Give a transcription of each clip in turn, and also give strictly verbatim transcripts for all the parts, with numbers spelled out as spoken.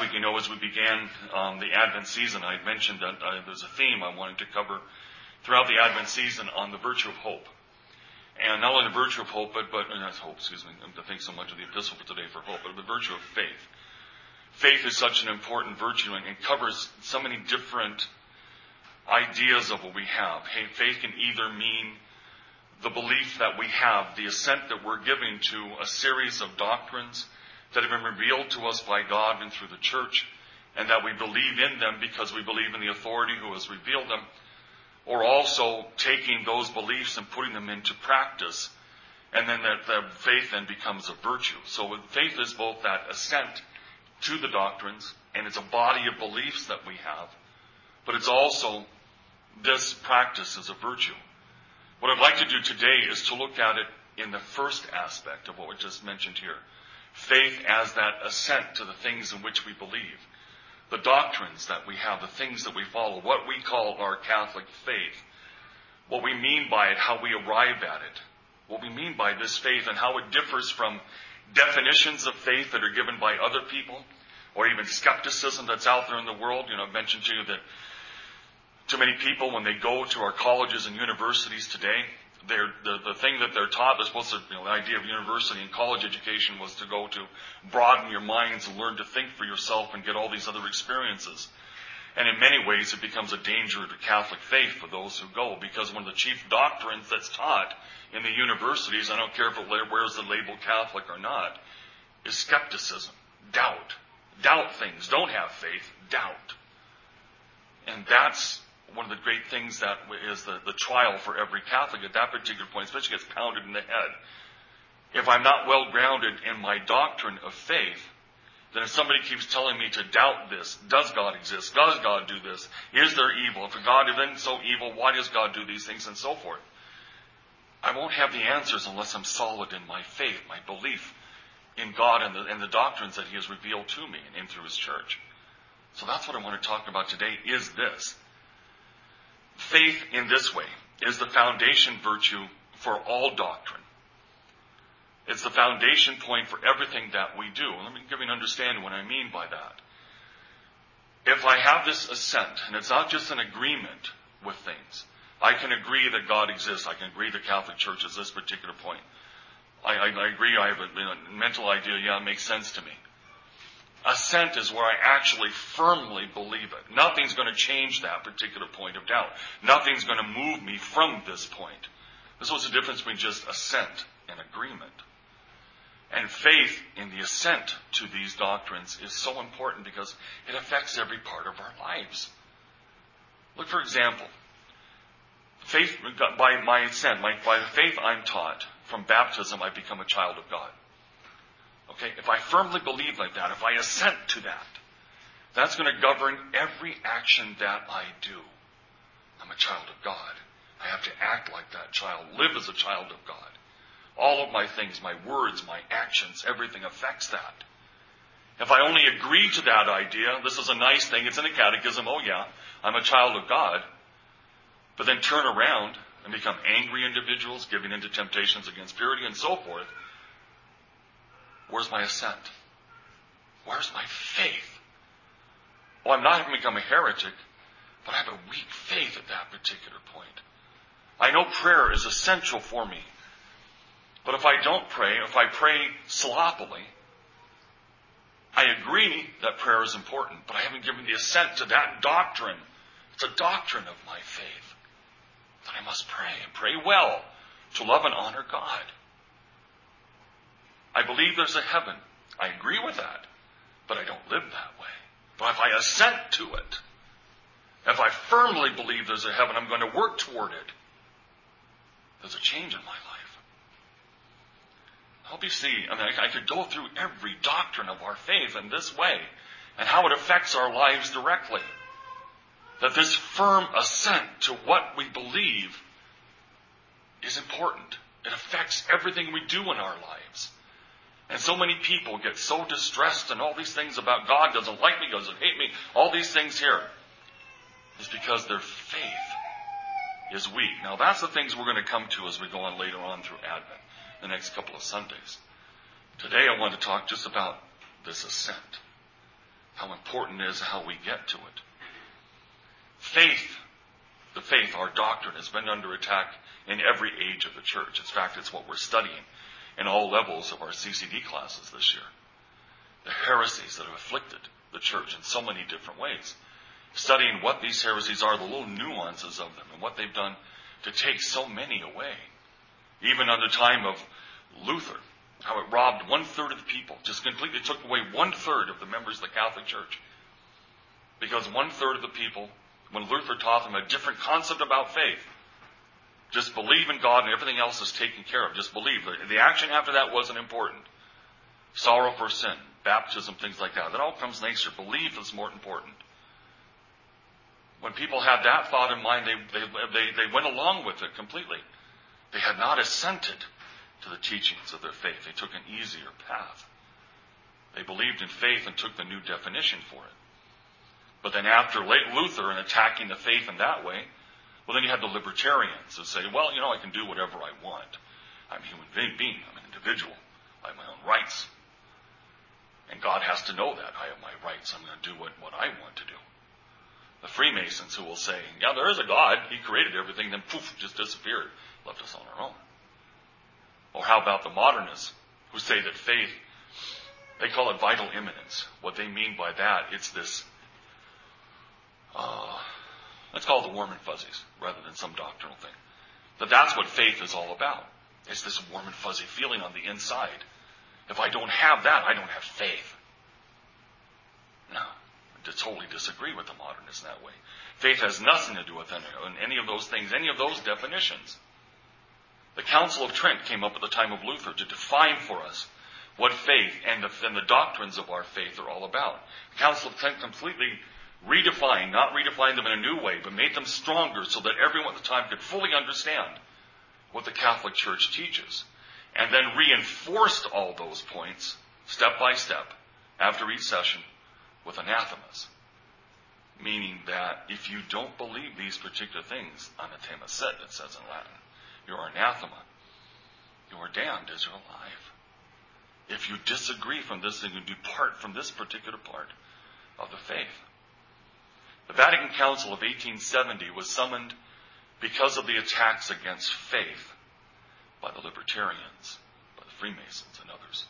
week, you know, as we began um, the Advent season, I had mentioned that uh, there's a theme I wanted to cover throughout the Advent season on the virtue of hope. And not only the virtue of hope, but, but uh, not hope, excuse me, I think so much of the epistle for today for hope, but the virtue of faith. Faith is such an important virtue and it covers so many different ideas of what we have. Hey, faith can either mean the belief that we have, the assent that we're giving to a series of doctrines that have been revealed to us by God and through the church, and that we believe in them because we believe in the authority who has revealed them, or also taking those beliefs and putting them into practice, and then that, that faith then becomes a virtue. So faith is both that assent to the doctrines, and it's a body of beliefs that we have, but it's also this practice as a virtue. What I'd like to do today is to look at it in the first aspect of what we just mentioned here. Faith as that assent to the things in which we believe. The doctrines that we have, the things that we follow, what we call our Catholic faith. What we mean by it, how we arrive at it. What we mean by this faith and how it differs from definitions of faith that are given by other people, or even skepticism that's out there in the world. You know, I've mentioned to you that too many people, when they go to our colleges and universities today, they're, the, the thing that they're taught, they're supposed to, you know, the idea of university and college education was to go to broaden your minds and learn to think for yourself and get all these other experiences. And in many ways, it becomes a danger to Catholic faith for those who go, because one of the chief doctrines that's taught in the universities, I don't care if it wears the label Catholic or not, is skepticism, doubt. Doubt things. Don't have faith. Doubt. And that's one of the great things that is the, the trial for every Catholic at that particular point, especially gets pounded in the head. If I'm not well grounded in my doctrine of faith, then if somebody keeps telling me to doubt this, does God exist? Does God do this? Is there evil? If God isn't so evil, why does God do these things and so forth? I won't have the answers unless I'm solid in my faith, my belief in God and the, and the doctrines that He has revealed to me and through His church. So that's what I want to talk about today, is this. Faith in this way is the foundation virtue for all doctrine. It's the foundation point for everything that we do. Let me give you an understanding what I mean by that. If I have this assent, and it's not just an agreement with things, I can agree that God exists. I can agree the Catholic Church is this particular point. I, I, I agree, I have a, a mental idea, yeah, it makes sense to me. Assent is where I actually firmly believe it. Nothing's going to change that particular point of doubt. Nothing's going to move me from this point. This was the difference between just assent and agreement. And faith in the assent to these doctrines is so important because it affects every part of our lives. Look, for example, faith by my assent, by the faith I'm taught, from baptism I become a child of God. Okay, if I firmly believe like that, if I assent to that, that's going to govern every action that I do. I'm a child of God. I have to act like that child, live as a child of God. All of my things, my words, my actions, everything affects that. If I only agree to that idea, this is a nice thing, it's in the catechism, oh yeah, I'm a child of God, but then turn around and become angry individuals, giving into temptations against purity and so forth, where's my assent? Where's my faith? Well, I'm not having become a heretic, but I have a weak faith at that particular point. I know prayer is essential for me. But if I don't pray, if I pray sloppily, I agree that prayer is important, but I haven't given the assent to that doctrine. It's a doctrine of my faith that I must pray and pray well to love and honor God. I believe there's a heaven. I agree with that, but I don't live that way. But if I assent to it, if I firmly believe there's a heaven, I'm going to work toward it, there's a change in my life. I hope you see, I mean, I, I could go through every doctrine of our faith in this way and how it affects our lives directly. That this firm assent to what we believe is important. It affects everything we do in our lives. And so many people get so distressed and all these things about God doesn't like me, doesn't hate me, all these things here is because their faith is weak. Now that's the things we're going to come to as we go on later on through Advent, the next couple of Sundays. Today I want to talk just about this assent. how important it is how we get to it. Faith, the faith, our doctrine, has been under attack in every age of the church. In fact, it's what we're studying in all levels of our C C D classes this year. The heresies that have afflicted the church in so many different ways. Studying what these heresies are, the little nuances of them, and what they've done to take so many away. Even under the time of Luther, how it robbed one-third of the people, just completely took away one-third of the members of the Catholic Church. Because one-third of the people, when Luther taught them a different concept about faith, just believe in God and everything else is taken care of. Just believe. The action after that wasn't important. Sorrow for sin, baptism, things like that. That all comes later. Belief is more important. When people had that thought in mind, they, they, they, they went along with it completely. They had not assented to the teachings of their faith. They took an easier path. They believed in faith and took the new definition for it. But then after late Luther and attacking the faith in that way, well, then you had the libertarians who say, well, you know, I can do whatever I want. I'm a human being. I'm an individual. I have my own rights. And God has to know that. I have my rights. I'm going to do what, what I want to do. The Freemasons who will say, yeah, there is a God. He created everything. Then poof, just disappeared. Left us on our own. Or how about the modernists who say that faith, they call it vital immanence. What they mean by that, it's this, uh, let's call it the warm and fuzzies rather than some doctrinal thing. That that's what faith is all about. It's this warm and fuzzy feeling on the inside. If I don't have that, I don't have faith. No, I totally disagree with the modernists in that way. Faith has nothing to do with any, any of those things, any of those definitions. The Council of Trent came up at the time of Luther to define for us what faith and the, and the doctrines of our faith are all about. The Council of Trent completely redefined, not redefined them in a new way, but made them stronger so that everyone at the time could fully understand what the Catholic Church teaches. And then reinforced all those points, step by step, after each session, with anathemas. Meaning that if you don't believe these particular things, anathema sed, it says in Latin, you are anathema. You are damned as you're alive. If you disagree from this, then you depart from this particular part of the faith. The Vatican Council of eighteen seventy was summoned because of the attacks against faith by the libertarians, by the Freemasons and others.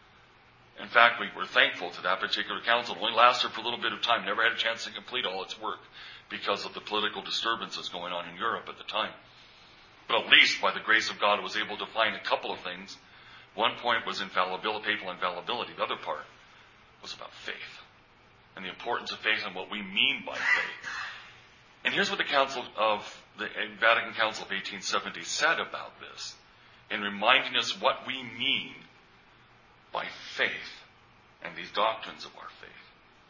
In fact, we were thankful to that particular council. It only lasted for a little bit of time, never had a chance to complete all its work because of the political disturbances going on in Europe at the time. But at least, by the grace of God, it was able to find a couple of things. One point was infallibility, papal infallibility. The other part was about faith and the importance of faith and what we mean by faith. And here's what the Council of the Vatican Council of eighteen seventy said about this, in reminding us what we mean by faith and these doctrines of our faith.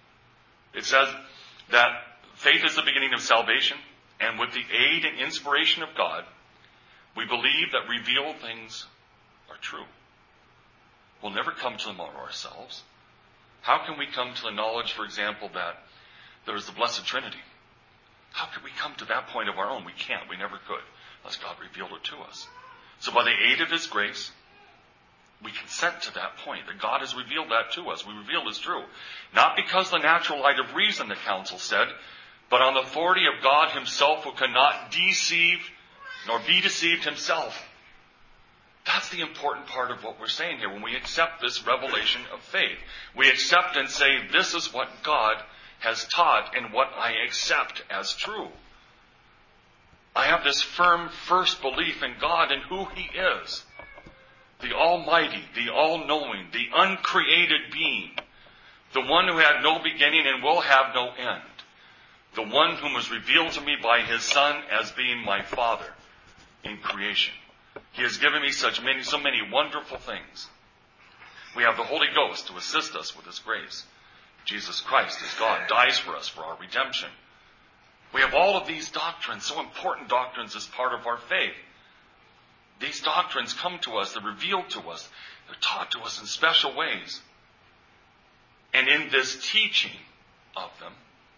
It says that faith is the beginning of salvation, and with the aid and inspiration of God, we believe that revealed things are true. We'll never come to them on ourselves. How can we come to the knowledge, for example, that there is the Blessed Trinity? How can we come to that point of our own? We can't. We never could, unless God revealed it to us. So by the aid of His grace, we consent to that point, that God has revealed that to us. We reveal as true. Not because the natural light of reason, the council said, but on the authority of God Himself, who cannot deceive nor be deceived Himself. That's the important part of what we're saying here. When we accept this revelation of faith, we accept and say, this is what God has taught and what I accept as true. I have this firm first belief in God and who He is. The Almighty, the All-Knowing, the uncreated being. The one who had no beginning and will have no end. The one whom was revealed to me by His Son as being my Father in creation. He has given me such many, so many wonderful things. We have the Holy Ghost to assist us with His grace. Jesus Christ is God, dies for us for our redemption. We have all of these doctrines, so important doctrines as part of our faith. These doctrines come to us, they're revealed to us, they're taught to us in special ways. And in this teaching of them,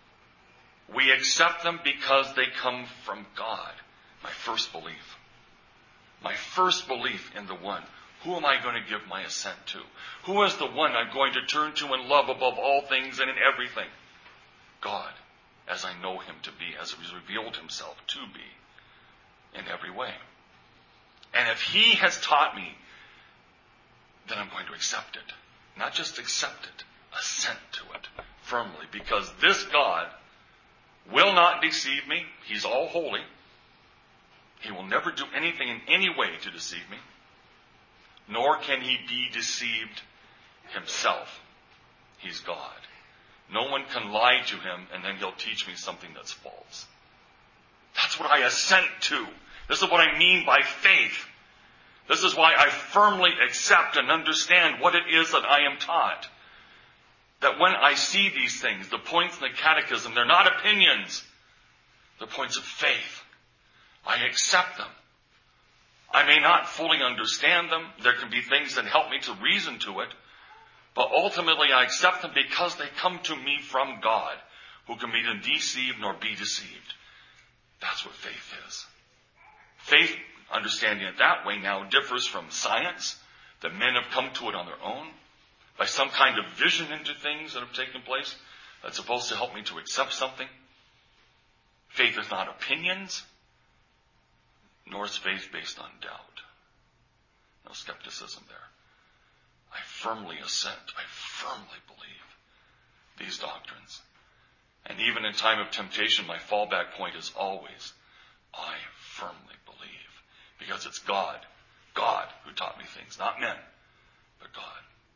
we accept them because they come from God. My first belief. My first belief in the one Who am I going to give my assent to? Who is the one I'm going to turn to and love above all things and in everything? God, as I know him to be, as he's revealed himself to be in every way. And if he has taught me, then I'm going to accept it. Not just accept it, assent to it firmly, because this God will not deceive me. He's all holy. He will never do anything in any way to deceive me, nor can he be deceived himself. He's God. No one can lie to him and then he'll teach me something that's false. That's what I assent to. This is what I mean by faith. This is why I firmly accept and understand what it is that I am taught. That when I see these things, the points in the catechism, they're not opinions. They're points of faith. I accept them. I may not fully understand them. There can be things that help me to reason to it. But ultimately I accept them because they come to me from God, who can neither deceive nor be deceived. That's what faith is. Faith, understanding it that way now, differs from science, that men have come to it on their own, by some kind of vision into things that have taken place that's supposed to help me to accept something. Faith is not opinions, nor is faith based on doubt. No skepticism there. I firmly assent, I firmly believe these doctrines. And even in time of temptation, my fallback point is always, I firmly believe. Because it's God, God who taught me things, not men, but God.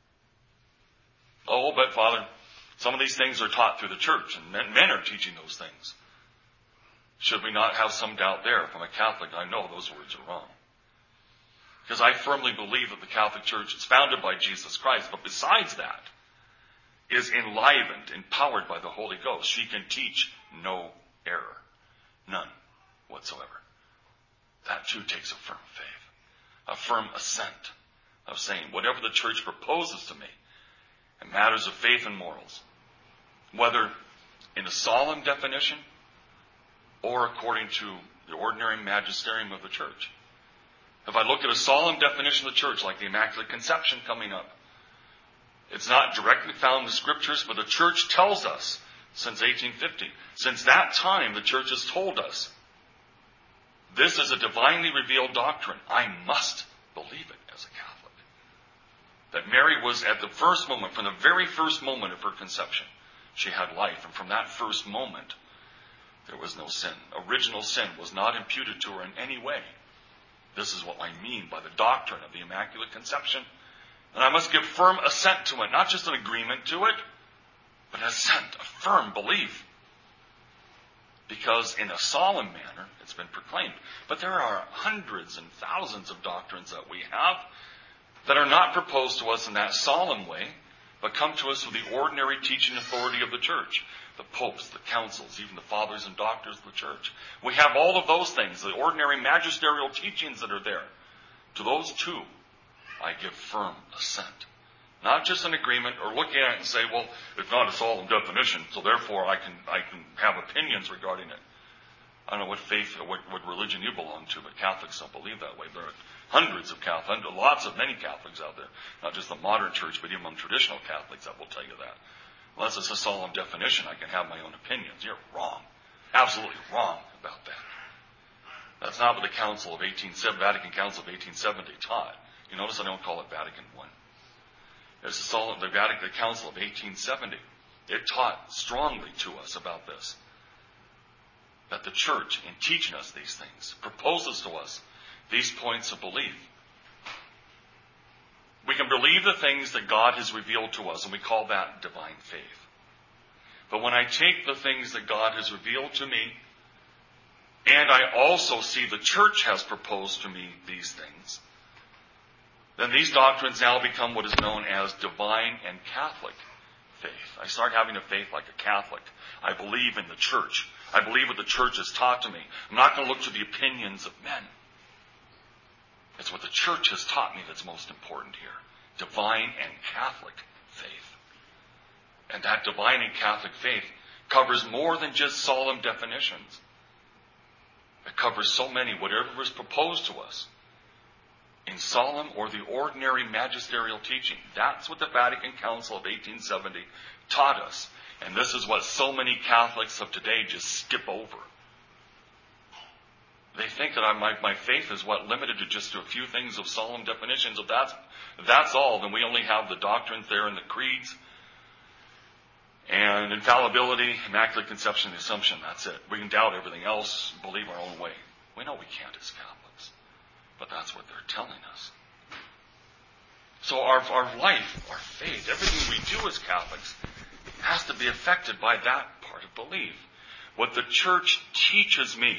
Oh, but Father, some of these things are taught through the church, and men, men are teaching those things. Should we not have some doubt there? From a Catholic, I know those words are wrong. Because I firmly believe that the Catholic Church is founded by Jesus Christ, but besides that, is enlivened, empowered by the Holy Ghost. She can teach no error. None whatsoever. That too takes a firm faith. A firm assent of saying, whatever the church proposes to me, in matters of faith and morals, whether in a solemn definition or according to the ordinary magisterium of the church. If I look at a solemn definition of the church, like the Immaculate Conception coming up, it's not directly found in the scriptures, but the church tells us since eighteen fifty. Since that time, the church has told us, this is a divinely revealed doctrine. I must believe it as a Catholic. That Mary was at the first moment, from the very first moment of her conception, she had life. And from that first moment, there was no sin. Original sin was not imputed to her in any way. This is what I mean by the doctrine of the Immaculate Conception. And I must give firm assent to it, not just an agreement to it, but an assent, a firm belief. Because in a solemn manner, it's been proclaimed. But there are hundreds and thousands of doctrines that we have that are not proposed to us in that solemn way, but come to us with the ordinary teaching authority of the church. The popes, the councils, even the fathers and doctors of the church. We have all of those things, the ordinary magisterial teachings that are there. To those too, I give firm assent. Not just an agreement or looking at it and say, well, it's not a solemn definition, so therefore I can I can have opinions regarding it. I don't know what faith or what, what religion you belong to, but Catholics don't believe that way. There are hundreds of Catholics, lots of many Catholics out there, not just the modern church, but even among traditional Catholics that will tell you that. Unless it's a solemn definition, I can have my own opinions. You're wrong. Absolutely wrong about that. That's not what the Council of eighteen seventy, Vatican Council of eighteen seventy taught. You notice I don't call it Vatican One. It's the, solemn, the Vatican the Council of eighteen seventy. It taught strongly to us about this. That the church, in teaching us these things, proposes to us these points of belief. We can believe the things that God has revealed to us, and we call that divine faith. But when I take the things that God has revealed to me, and I also see the church has proposed to me these things, then these doctrines now become what is known as divine and Catholic faith. I start having a faith like a Catholic. I believe in the church. I believe what the church has taught to me. I'm not going to look to the opinions of men. It's what the church has taught me that's most important here. Divine and Catholic faith. And that divine and Catholic faith covers more than just solemn definitions. It covers so many, whatever is proposed to us. in solemn or the ordinary magisterial teaching. That's what the Vatican Council of eighteen seventy taught us. And this is what so many Catholics of today just skip over. They think that I, my, my faith is what limited to just a few things of solemn definitions. If that's, if that's all, then we only have the doctrines there and the creeds. And infallibility, immaculate conception, the assumption, that's it. We can doubt everything else, believe our own way. We know we can't as Catholics. But that's what they're telling us. So our, our life, our faith, everything we do as Catholics has to be affected by that part of belief. What the church teaches me,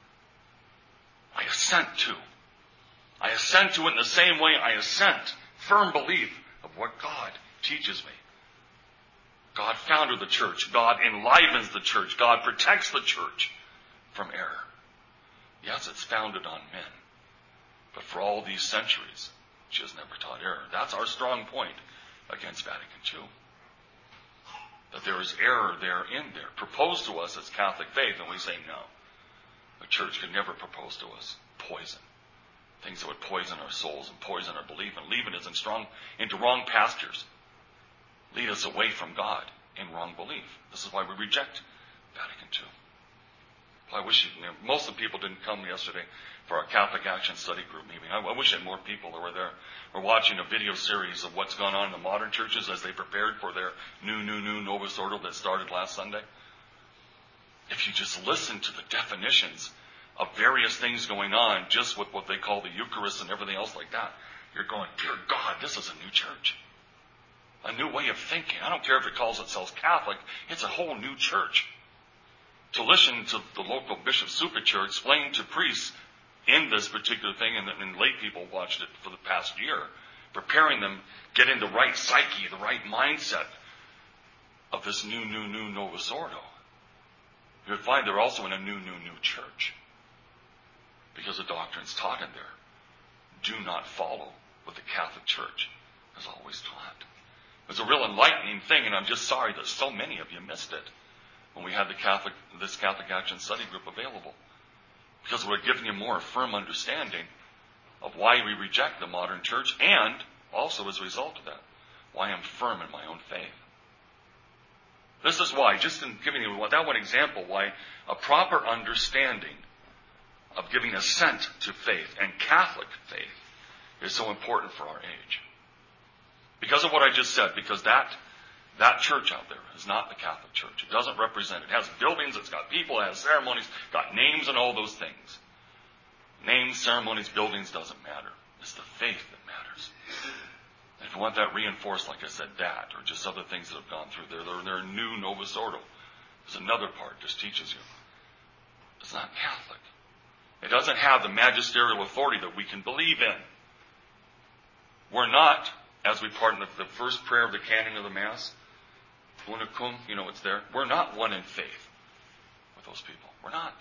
I assent to. I assent to it in the same way I assent, firm belief of what God teaches me. God founded the church. God enlivens the church. God protects the church from error. Yes, it's founded on men. But for all these centuries, she has never taught error. That's our strong point against Vatican Two. That there is error there in there, proposed to us as Catholic faith, and we say no. The church could never propose to us poison. Things that would poison our souls and poison our belief and lead us in strong, into wrong pastures. Lead us away from God in wrong belief. This is why we reject Vatican Two. I wish you, most of the people didn't come yesterday for our Catholic Action Study Group meeting. I, I wish I had more people that were there. We're watching a video series of what's gone on in the modern churches as they prepared for their new, new, new Novus Ordo that started last Sunday. If you just listen to the definitions of various things going on, just with what they call the Eucharist and everything else like that, you're going, dear God, this is a new church. A new way of thinking. I don't care if it calls itself Catholic. It's a whole new church. To listen to the local Bishop Supicher explain to priests in this particular thing, and, and lay people watched it for the past year, preparing them, get in the right psyche, the right mindset of this new, new, new Novus Ordo. You would find they're also in a new, new, new church. Because the doctrines taught in there do not follow what the Catholic Church has always taught. It was a real enlightening thing, and I'm just sorry that so many of you missed it when we had the Catholic, this Catholic Action Study Group available. Because it would have given you more firm understanding of why we reject the modern church, and also as a result of that, why I'm firm in my own faith. This is why, just in giving you that one example, why a proper understanding of giving assent to faith and Catholic faith is so important for our age. Because of what I just said, because that that church out there is not the Catholic Church. It doesn't represent it. It has buildings, it's got people, it has ceremonies, got names and all those things. Names, ceremonies, buildings doesn't matter. It's the faith that matters. And if you want that reinforced, like I said, that, or just other things that have gone through there, they're, they're new Novus Ordo. There's another part just teaches you. It's not Catholic. It doesn't have the magisterial authority that we can believe in. We're not, as we part in the, the first prayer of the canon of the Mass, Una cum, you know it's there. We're not one in faith with those people. We're not.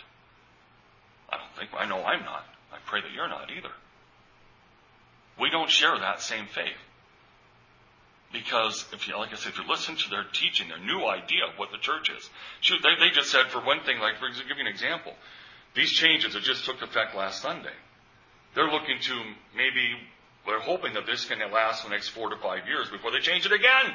I don't think, I know I'm not. I pray that you're not either. We don't share that same faith. Because, if you, like I said, if you listen to their teaching, their new idea of what the church is. Shoot, they, they just said, for one thing, like, for example, give you an example. These changes that just took effect last Sunday, they're looking to maybe, they're hoping that this can last the next four to five years before they change it again.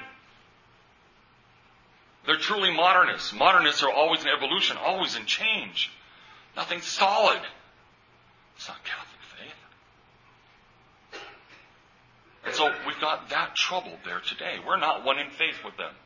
They're truly modernists. Modernists are always in evolution, always in change. Nothing solid. It's not Catholic faith. And so we've got that trouble there today. We're not one in faith with them.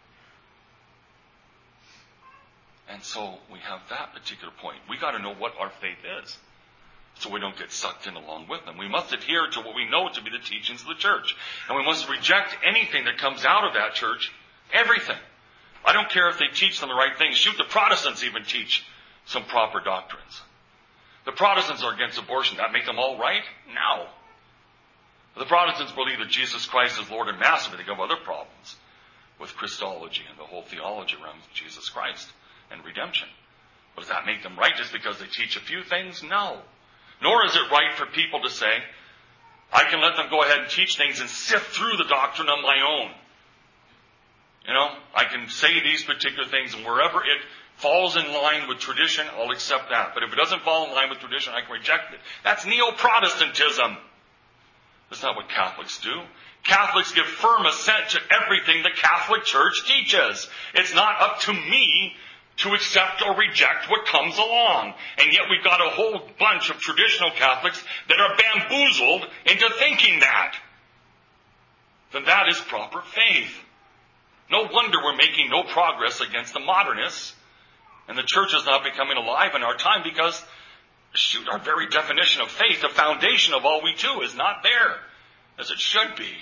And so we have that particular point. We got to know what our faith is, so we don't get sucked in along with them. We must adhere to what we know to be the teachings of the church. And we must reject anything that comes out of that church, everything. I don't care if they teach them the right things. Shoot, the Protestants even teach some proper doctrines. The Protestants are against abortion. That make them all right? No. The Protestants believe that Jesus Christ is Lord and Master, but they have other problems with Christology and the whole theology around Jesus Christ and redemption. But does that make them right just because they teach a few things? No. Nor is it right for people to say, I can let them go ahead and teach things and sift through the doctrine on my own. You know, I can say these particular things, and wherever it falls in line with tradition, I'll accept that. But if it doesn't fall in line with tradition, I can reject it. That's neo-Protestantism. That's not what Catholics do. Catholics give firm assent to everything the Catholic Church teaches. It's not up to me to accept or reject what comes along. And yet we've got a whole bunch of traditional Catholics that are bamboozled into thinking that. Then that is proper faith. No wonder we're making no progress against the modernists. And the church is not becoming alive in our time because, shoot, our very definition of faith, the foundation of all we do, is not there as it should be.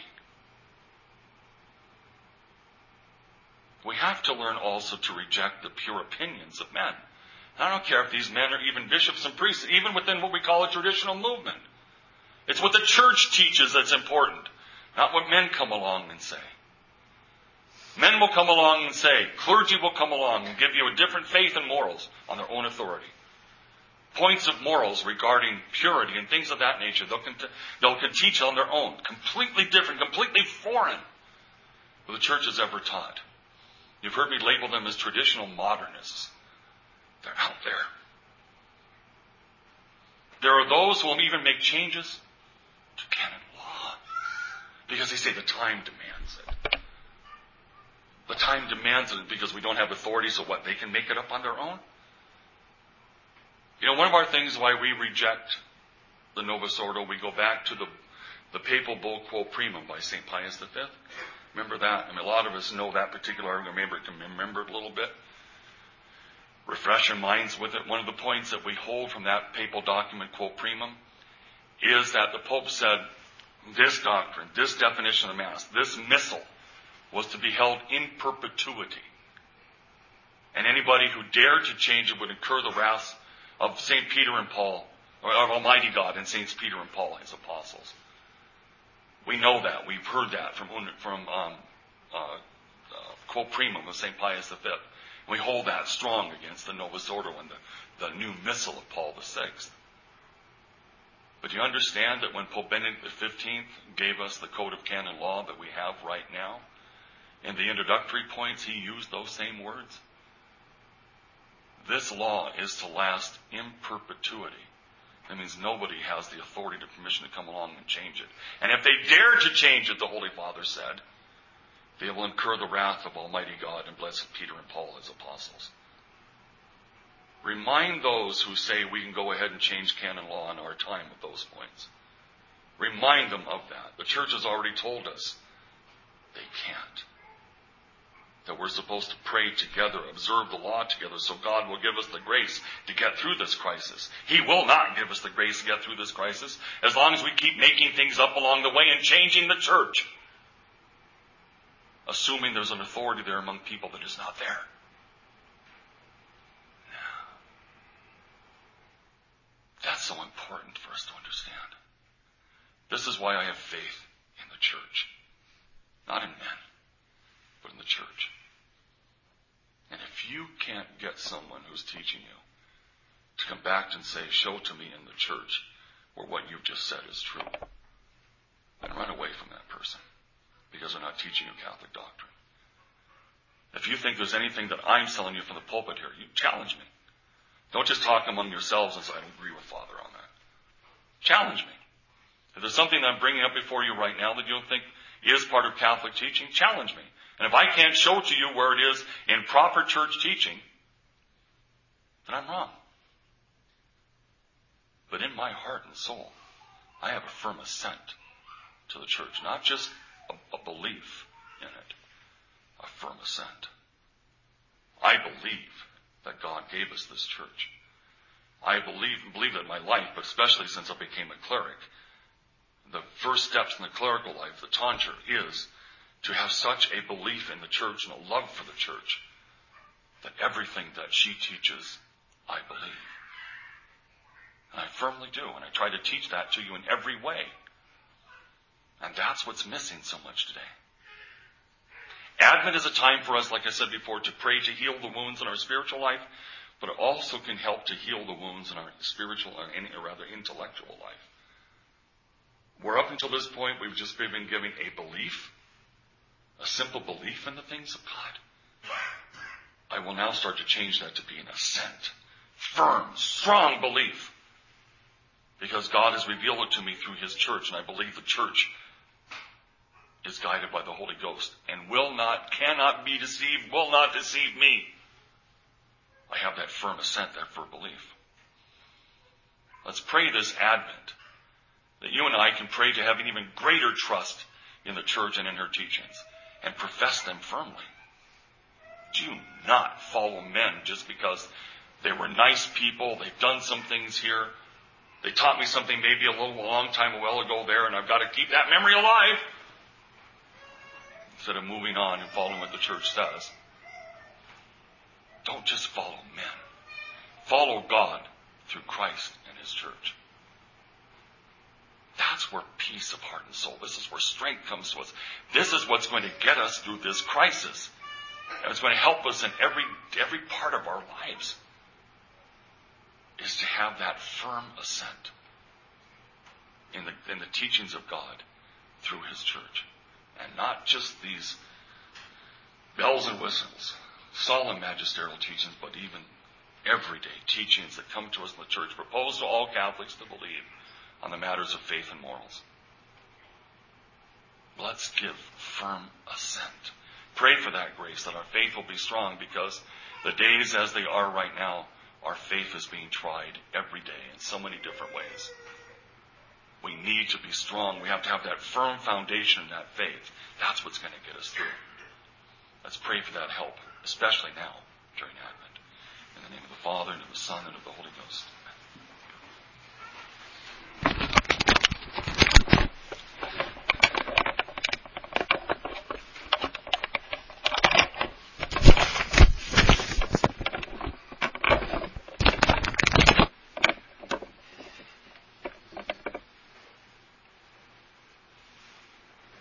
We have to learn also to reject the pure opinions of men. I don't care if these men are even bishops and priests, even within what we call a traditional movement. It's what the church teaches that's important, not what men come along and say. Men will come along and say, clergy will come along and give you a different faith and morals on their own authority. Points of morals regarding purity and things of that nature, they'll, cont- they'll can teach on their own, completely different, completely foreign what the church has ever taught. You've heard me label them as traditional modernists. They're out there. There are those who will even make changes to canon law because they say the time demands it. The time demands it because we don't have authority, so what, they can make it up on their own? You know, one of our things why we reject the Novus Ordo, we go back to the, the papal bull Quo Primum by Saint Pius the Fifth. Remember that? I mean, a lot of us know that particular argument. Maybe we can remember it a little bit. Refresh our minds with it. One of the points that we hold from that papal document, Quo Primum, is that the Pope said this doctrine, this definition of the Mass, this missal was to be held in perpetuity. And anybody who dared to change it would incur the wrath of Saint Peter and Paul, or of Almighty God and Saints Peter and Paul, his apostles. We know that. We've heard that from, from um, uh, uh, Quo Primum of Saint Pius the Fifth. We hold that strong against the Novus Ordo and the, the new missal of Paul the Sixth. But you understand that when Pope Benedict the Fifteenth gave us the Code of Canon Law that we have right now, in the introductory points he used those same words. This law is to last in perpetuity. That means nobody has the authority or permission to come along and change it. And if they dare to change it, the Holy Father said, they will incur the wrath of Almighty God and blessed Peter and Paul, his apostles. Remind those who say we can go ahead and change canon law in our time with those points. Remind them of that. The church has already told us they can't. That we're supposed to pray together, observe the law together, so God will give us the grace to get through this crisis. He will not give us the grace to get through this crisis as long as we keep making things up along the way and changing the church, assuming there's an authority there among people that is not there. That's so important for us to understand. This is why I have faith in the church. Not in men, but in the church. And if you can't get someone who's teaching you to come back and say, show to me in the church where what you've just said is true, then run away from that person because they're not teaching you Catholic doctrine. If you think there's anything that I'm telling you from the pulpit here, you challenge me. Don't just talk among yourselves and say, I don't agree with Father on that. Challenge me. If there's something that I'm bringing up before you right now that you don't think is part of Catholic teaching, challenge me. And if I can't show to you where it is in proper church teaching, then I'm wrong. But in my heart and soul, I have a firm assent to the church, not just a, a belief in it, a firm assent. I believe that God gave us this church. I believe, believe that in my life, but especially since I became a cleric, the first steps in the clerical life, the tonsure, is to have such a belief in the church and a love for the church that everything that she teaches, I believe. And I firmly do, and I try to teach that to you in every way. And that's what's missing so much today. Advent is a time for us, like I said before, to pray to heal the wounds in our spiritual life, but it also can help to heal the wounds in our spiritual, or rather intellectual life. Where up until this point, we've just been giving a belief, a simple belief in the things of God. I will now start to change that to be an assent. Firm, strong belief Because God has revealed it to me through his church, and I believe the church is guided by the Holy Ghost and will not, cannot be deceived, will not deceive me. I have that firm assent, that firm belief. Let's pray this Advent that you and I can pray to have an even greater trust in the church and in her teachings and profess them firmly. Do not follow men just because they were nice people, they've done some things here, they taught me something maybe a little a long time, a while ago there, and I've got to keep that memory alive. Instead of moving on and following what the church says. Don't just follow men. Follow God through Christ and his church. That's where peace of heart and soul, this is where strength comes to us. This is what's going to get us through this crisis. And it's going to help us in every, every part of our lives. Is to have that firm assent in the, in the teachings of God through his church. And not just these bells and whistles, solemn magisterial teachings, but even everyday teachings that come to us in the church, proposed to all Catholics to believe on the matters of faith and morals. Let's give firm assent. Pray for that grace, that our faith will be strong, because the days as they are right now, our faith is being tried every day in so many different ways. We need to be strong. We have to have that firm foundation, that faith. That's what's going to get us through. Let's pray for that help, especially now during Advent. In the name of the Father, and of the Son, and of the Holy Ghost.